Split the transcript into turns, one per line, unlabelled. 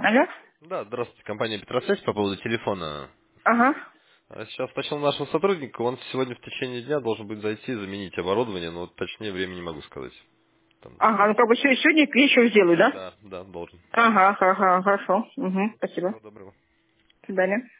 Алло?
Да, здравствуйте, компания Петросвязь по поводу телефона.
Ага.
Сейчас уточнил нашего сотрудника, он сегодня в течение дня должен будет зайти, заменить оборудование, но вот точнее время не могу сказать. Там-
Ага, ну как бы сегодня к вечеру сделаю, да?
Да, да, должен.
Ага, ага, хорошо. Угу, спасибо.
Всего доброго.
До свидания.